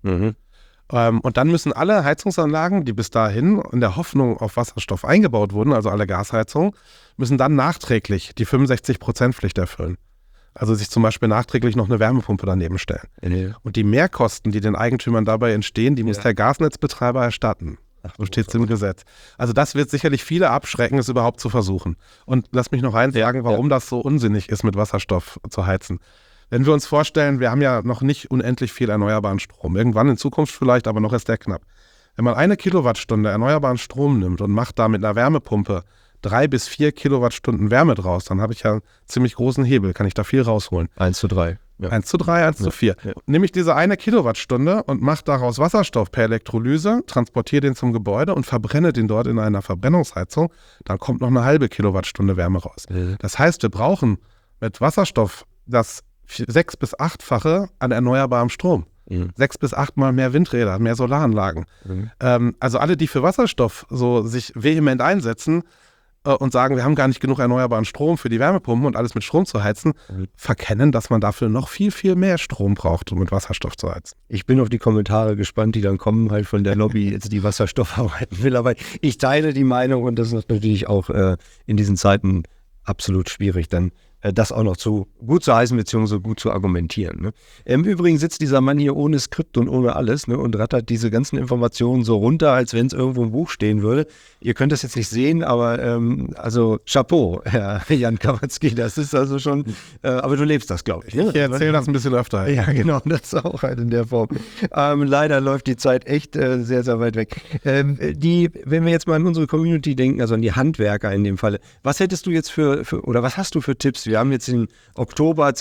Und dann müssen alle Heizungsanlagen, die bis dahin in der Hoffnung auf Wasserstoff eingebaut wurden, also alle Gasheizungen, müssen dann nachträglich die 65%-Pflicht erfüllen. Also sich zum Beispiel nachträglich noch eine Wärmepumpe daneben stellen. Und die Mehrkosten, die den Eigentümern dabei entstehen, die muss der Gasnetzbetreiber erstatten. So steht es im Gesetz. Also das wird sicherlich viele abschrecken, es überhaupt zu versuchen. Und lass mich noch eins sagen, warum das so unsinnig ist, mit Wasserstoff zu heizen. Wenn wir uns vorstellen, wir haben ja noch nicht unendlich viel erneuerbaren Strom. Irgendwann in Zukunft vielleicht, aber noch ist der knapp. Wenn man 1 Kilowattstunde erneuerbaren Strom nimmt und macht da mit einer Wärmepumpe 3 bis 4 Kilowattstunden Wärme draus, dann habe ich ja einen ziemlich großen Hebel, kann ich da viel rausholen. 1:3. Ja. 1:3, 1:4. Ja. Nehme ich diese 1 Kilowattstunde und mache daraus Wasserstoff per Elektrolyse, transportiere den zum Gebäude und verbrenne den dort in einer Verbrennungsheizung, dann kommt noch eine halbe Kilowattstunde Wärme raus. Das heißt, wir brauchen mit Wasserstoff das 6- bis 8-fache an erneuerbarem Strom. 6 bis 8 Mal mehr Windräder, mehr Solaranlagen. Also alle, die für Wasserstoff so sich vehement einsetzen und sagen, wir haben gar nicht genug erneuerbaren Strom für die Wärmepumpen und alles mit Strom zu heizen, verkennen, dass man dafür noch viel, viel mehr Strom braucht, um mit Wasserstoff zu heizen. Ich bin auf die Kommentare gespannt, die dann kommen halt von der Lobby, jetzt die Wasserstoff arbeiten will. Aber ich teile die Meinung und das ist natürlich auch in diesen Zeiten absolut schwierig, dann das auch noch gut zu heißen bzw. gut zu argumentieren. Ne? Im Übrigen sitzt dieser Mann hier ohne Skript und ohne alles, ne, und rattert diese ganzen Informationen so runter, als wenn es irgendwo im Buch stehen würde. Ihr könnt das jetzt nicht sehen, aber also Chapeau, Herr Jan Kawatzki, das ist also schon, aber du lebst das, glaube ich. Ne? Ich erzähle das ein bisschen öfter. Ja, genau, das auch halt in der Form. Leider läuft die Zeit echt sehr, sehr weit weg. Wenn wir jetzt mal an unsere Community denken, also an die Handwerker in dem Falle, was hättest du jetzt oder was hast du für Tipps? Wir haben jetzt den Oktober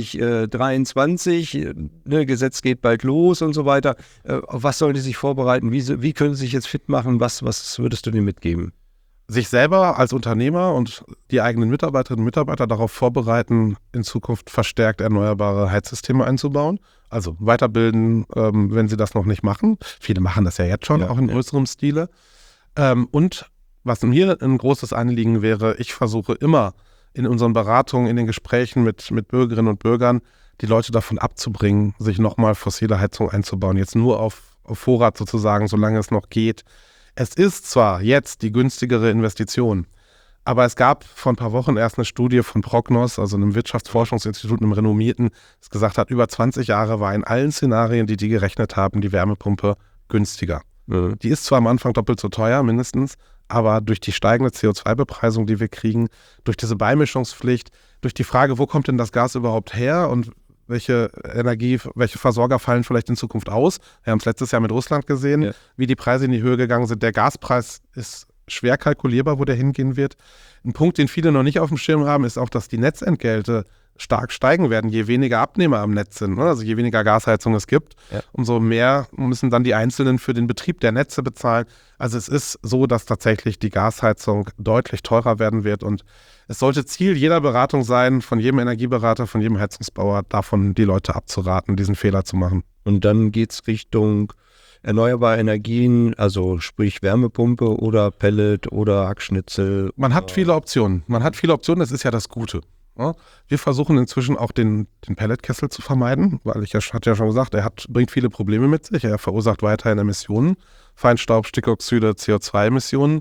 2023, ne, Gesetz geht bald los und so weiter. Auf was sollen die sich vorbereiten? Wie können sie sich jetzt fit machen? Was würdest du denen mitgeben? Sich selber als Unternehmer und die eigenen Mitarbeiterinnen und Mitarbeiter darauf vorbereiten, in Zukunft verstärkt erneuerbare Heizsysteme einzubauen. Also weiterbilden, wenn sie das noch nicht machen. Viele machen das ja jetzt schon, auch in größerem Stile. Und was mir ein großes Anliegen wäre, ich versuche immer in unseren Beratungen, in den Gesprächen mit Bürgerinnen und Bürgern, die Leute davon abzubringen, sich nochmal fossile Heizung einzubauen. Jetzt nur auf Vorrat sozusagen, solange es noch geht. Es ist zwar jetzt die günstigere Investition, aber es gab vor ein paar Wochen erst eine Studie von Prognos, also einem Wirtschaftsforschungsinstitut, einem renommierten, das gesagt hat, über 20 Jahre war in allen Szenarien, die gerechnet haben, die Wärmepumpe günstiger. Mhm. Die ist zwar am Anfang doppelt so teuer, mindestens, aber durch die steigende CO2-Bepreisung, die wir kriegen, durch diese Beimischungspflicht, durch die Frage, wo kommt denn das Gas überhaupt her und welche Versorger fallen vielleicht in Zukunft aus. Wir haben es letztes Jahr mit Russland gesehen, wie die Preise in die Höhe gegangen sind. Der Gaspreis ist schwer kalkulierbar, wo der hingehen wird. Ein Punkt, den viele noch nicht auf dem Schirm haben, ist auch, dass die Netzentgelte stark steigen werden, je weniger Abnehmer am Netz sind. Also je weniger Gasheizung es gibt, umso mehr müssen dann die Einzelnen für den Betrieb der Netze bezahlen. Also es ist so, dass tatsächlich die Gasheizung deutlich teurer werden wird und es sollte Ziel jeder Beratung sein, von jedem Energieberater, von jedem Heizungsbauer, davon die Leute abzuraten, diesen Fehler zu machen. Und dann geht es Richtung erneuerbare Energien, also sprich Wärmepumpe oder Pellet oder Hackschnitzel. Man hat viele Optionen. Das ist ja das Gute. Ja? Wir versuchen inzwischen auch den Pelletkessel zu vermeiden, weil hatte ja schon gesagt, bringt viele Probleme mit sich. Er verursacht weiterhin Emissionen, Feinstaub, Stickoxide, CO2-Emissionen.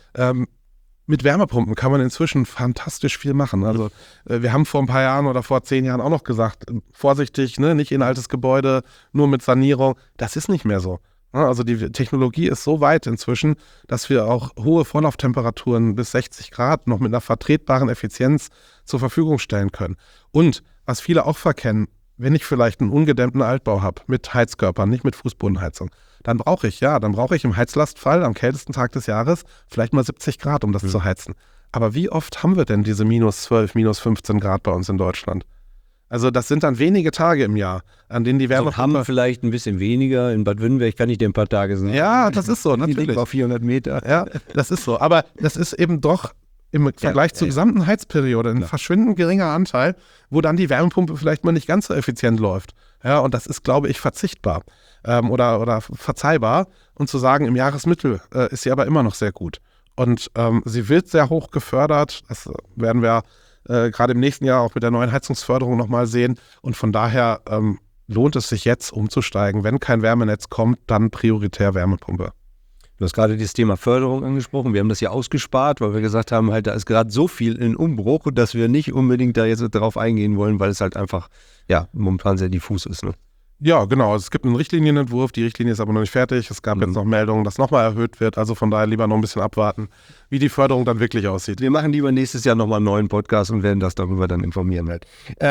Mit Wärmepumpen kann man inzwischen fantastisch viel machen. Also wir haben vor ein paar Jahren oder vor 10 Jahren auch noch gesagt, vorsichtig, ne, nicht in ein altes Gebäude, nur mit Sanierung. Das ist nicht mehr so. Also die Technologie ist so weit inzwischen, dass wir auch hohe Vorlauftemperaturen bis 60 Grad noch mit einer vertretbaren Effizienz zur Verfügung stellen können. Und was viele auch verkennen, wenn ich vielleicht einen ungedämmten Altbau habe mit Heizkörpern, nicht mit Fußbodenheizung, dann brauche ich im Heizlastfall am kältesten Tag des Jahres vielleicht mal 70 Grad, um das zu heizen. Aber wie oft haben wir denn diese minus 12, minus 15 Grad bei uns in Deutschland? Also das sind dann wenige Tage im Jahr, an denen die Wärmepumpe... haben wir vielleicht ein bisschen weniger. In Bad Wünnberg kann ich dir ein paar Tage sagen. Ja, das ist so, natürlich. Die liegen auf 400 Meter. Ja, das ist so. Aber das ist eben doch im Vergleich zur gesamten Heizperiode ein verschwindend geringer Anteil, wo dann die Wärmepumpe vielleicht mal nicht ganz so effizient läuft. Ja, und das ist, glaube ich, verzichtbar oder verzeihbar. Und zu sagen, im Jahresmittel ist sie aber immer noch sehr gut. Und sie wird sehr hoch gefördert. Das werden wir gerade im nächsten Jahr auch mit der neuen Heizungsförderung nochmal sehen. Und von daher lohnt es sich jetzt umzusteigen. Wenn kein Wärmenetz kommt, dann prioritär Wärmepumpe. Du hast gerade das Thema Förderung angesprochen. Wir haben das ja ausgespart, weil wir gesagt haben, halt, da ist gerade so viel in Umbruch, dass wir nicht unbedingt da jetzt drauf eingehen wollen, weil es halt einfach, momentan sehr diffus ist. Ne? Ja, genau. Es gibt einen Richtlinienentwurf. Die Richtlinie ist aber noch nicht fertig. Es gab jetzt noch Meldungen, dass nochmal erhöht wird. Also von daher lieber noch ein bisschen abwarten, wie die Förderung dann wirklich aussieht. Wir machen lieber nächstes Jahr nochmal einen neuen Podcast und werden das darüber dann informieren halt.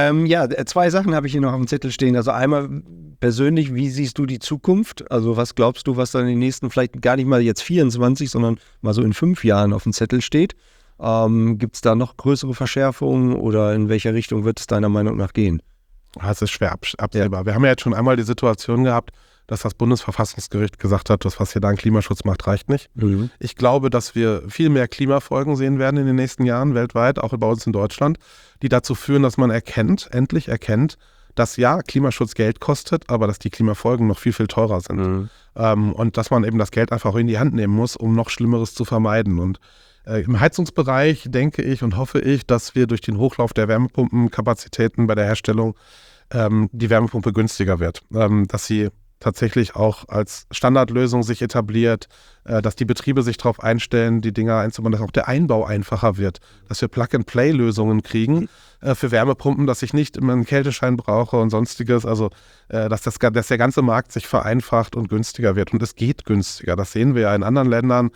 2 Sachen habe ich hier noch auf dem Zettel stehen. Also einmal persönlich, wie siehst du die Zukunft? Also was glaubst du, was dann in den nächsten, vielleicht gar nicht mal jetzt 24, sondern mal so in 5 Jahren auf dem Zettel steht? Gibt es da noch größere Verschärfungen oder in welcher Richtung wird es deiner Meinung nach gehen? Es ist schwer absehbar. Ja. Wir haben ja jetzt schon einmal die Situation gehabt, dass das Bundesverfassungsgericht gesagt hat, das, was hier da an Klimaschutz macht, reicht nicht. Mhm. Ich glaube, dass wir viel mehr Klimafolgen sehen werden in den nächsten Jahren weltweit, auch bei uns in Deutschland, die dazu führen, dass man endlich erkennt, dass Klimaschutz Geld kostet, aber dass die Klimafolgen noch viel, viel teurer sind. Mhm. Und dass man eben das Geld einfach in die Hand nehmen muss, um noch Schlimmeres zu vermeiden. Und im Heizungsbereich denke ich und hoffe ich, dass wir durch den Hochlauf der Wärmepumpenkapazitäten bei der Herstellung die Wärmepumpe günstiger wird. Dass sie tatsächlich auch als Standardlösung sich etabliert, dass die Betriebe sich darauf einstellen, die Dinger einzubauen, dass auch der Einbau einfacher wird, dass wir Plug-and-Play-Lösungen kriegen für Wärmepumpen, dass ich nicht immer einen Kälteschein brauche und sonstiges, also dass der ganze Markt sich vereinfacht und günstiger wird. Und es geht günstiger, das sehen wir ja in anderen Ländern.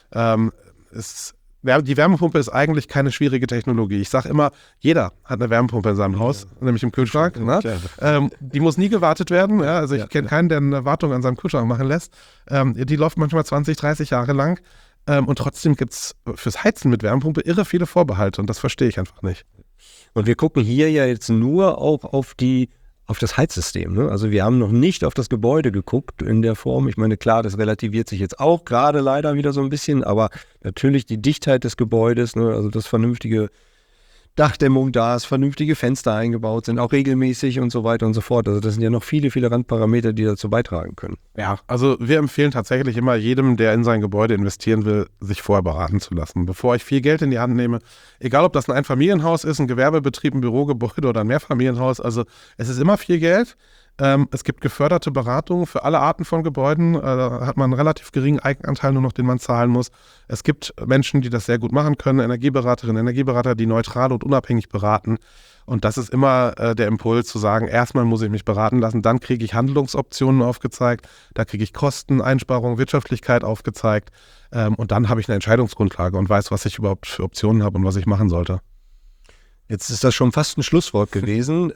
Die Wärmepumpe ist eigentlich keine schwierige Technologie. Ich sage immer, jeder hat eine Wärmepumpe in seinem Haus, nämlich im Kühlschrank. Ne? Die muss nie gewartet werden. Ja? Also ich kenne keinen, der eine Wartung an seinem Kühlschrank machen lässt. Die läuft manchmal 20, 30 Jahre lang. Und trotzdem gibt es fürs Heizen mit Wärmepumpe irre viele Vorbehalte. Und das verstehe ich einfach nicht. Und wir gucken hier ja jetzt nur auch auf das Heizsystem. Ne? Also wir haben noch nicht auf das Gebäude geguckt in der Form. Ich meine, klar, das relativiert sich jetzt auch gerade leider wieder so ein bisschen, aber natürlich die Dichtheit des Gebäudes, ne? Also dass vernünftige Dachdämmung da ist, vernünftige Fenster eingebaut sind, auch regelmäßig und so weiter und so fort. Also das sind ja noch viele, viele Randparameter, die dazu beitragen können. Ja, also wir empfehlen tatsächlich immer jedem, der in sein Gebäude investieren will, sich vorher beraten zu lassen. Bevor ich viel Geld in die Hand nehme, egal ob das ein Einfamilienhaus ist, ein Gewerbebetrieb, ein Bürogebäude oder ein Mehrfamilienhaus, also es ist immer viel Geld. Es gibt geförderte Beratungen für alle Arten von Gebäuden. Da hat man einen relativ geringen Eigenanteil nur noch, den man zahlen muss. Es gibt Menschen, die das sehr gut machen können, Energieberaterinnen, Energieberater, die neutral und unabhängig beraten. Und das ist immer der Impuls zu sagen, erstmal muss ich mich beraten lassen, dann kriege ich Handlungsoptionen aufgezeigt, da kriege ich Kosten, Einsparungen, Wirtschaftlichkeit aufgezeigt und dann habe ich eine Entscheidungsgrundlage und weiß, was ich überhaupt für Optionen habe und was ich machen sollte. Jetzt ist das schon fast ein Schlusswort gewesen.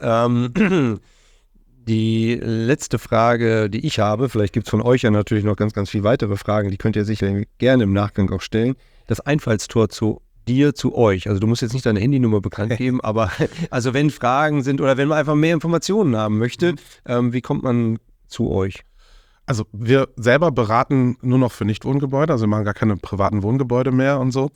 Die letzte Frage, die ich habe, vielleicht gibt es von euch ja natürlich noch ganz, ganz viele weitere Fragen, die könnt ihr sicher gerne im Nachgang auch stellen. Das Einfallstor zu dir, zu euch. Also du musst jetzt nicht deine Handynummer bekannt geben, aber also wenn Fragen sind oder wenn man einfach mehr Informationen haben möchte, wie kommt man zu euch? Also wir selber beraten nur noch für Nichtwohngebäude, also wir machen gar keine privaten Wohngebäude mehr und so.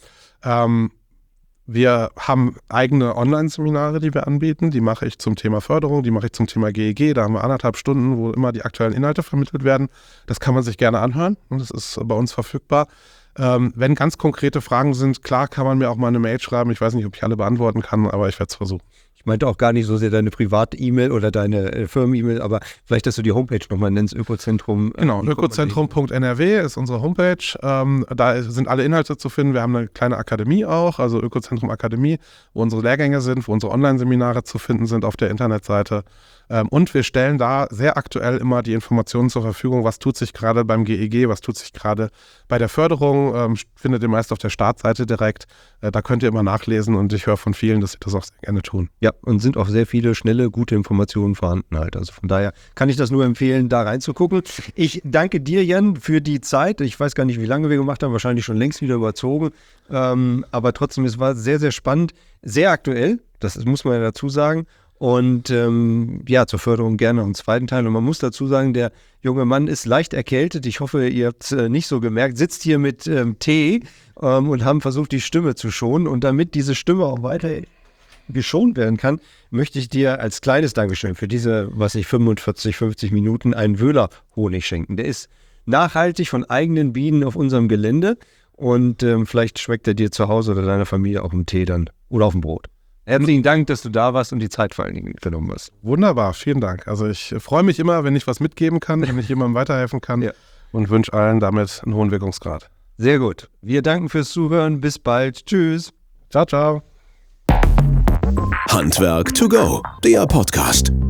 Wir haben eigene Online-Seminare, die wir anbieten. Die mache ich zum Thema Förderung, die mache ich zum Thema GEG. Da haben wir 1,5 Stunden, wo immer die aktuellen Inhalte vermittelt werden. Das kann man sich gerne anhören und das ist bei uns verfügbar. Wenn ganz konkrete Fragen sind, klar kann man mir auch mal eine Mail schreiben. Ich weiß nicht, ob ich alle beantworten kann, aber ich werde es versuchen. Ich meinte auch gar nicht so sehr deine private E-Mail oder deine Firmen-E-Mail, aber vielleicht, dass du die Homepage nochmal nennst, Ökozentrum. Genau, ökozentrum.nrw ist unsere Homepage. Da sind alle Inhalte zu finden. Wir haben eine kleine Akademie auch, also Ökozentrum Akademie, wo unsere Lehrgänge sind, wo unsere Online-Seminare zu finden sind auf der Internetseite. Und wir stellen da sehr aktuell immer die Informationen zur Verfügung, was tut sich gerade beim GEG, was tut sich gerade bei der Förderung, findet ihr meist auf der Startseite direkt. Da könnt ihr immer nachlesen und ich höre von vielen, dass sie das auch sehr gerne tun. Ja, und sind auch sehr viele schnelle, gute Informationen vorhanden halt. Also von daher kann ich das nur empfehlen, da reinzugucken. Ich danke dir, Jan, für die Zeit. Ich weiß gar nicht, wie lange wir gemacht haben, wahrscheinlich schon längst wieder überzogen. Aber trotzdem, es war sehr, sehr spannend, sehr aktuell, das muss man ja dazu sagen. Und ja, zur Förderung gerne einen zweiten Teil. Und man muss dazu sagen, der junge Mann ist leicht erkältet. Ich hoffe, ihr habt es nicht so gemerkt. Sitzt hier mit Tee und haben versucht, die Stimme zu schonen. Und damit diese Stimme auch weiter geschont werden kann, möchte ich dir als kleines Dankeschön für diese, 45, 50 Minuten einen Wöhler-Honig schenken. Der ist nachhaltig von eigenen Bienen auf unserem Gelände. Und vielleicht schmeckt er dir zu Hause oder deiner Familie auch im Tee dann oder auf dem Brot. Herzlichen Dank, dass du da warst und die Zeit vor allen Dingen genommen hast. Wunderbar, vielen Dank. Also ich freue mich immer, wenn ich was mitgeben kann, wenn ich jemandem weiterhelfen kann und wünsche allen damit einen hohen Wirkungsgrad. Sehr gut. Wir danken fürs Zuhören. Bis bald. Tschüss. Ciao, ciao. Handwerk to go, der Podcast.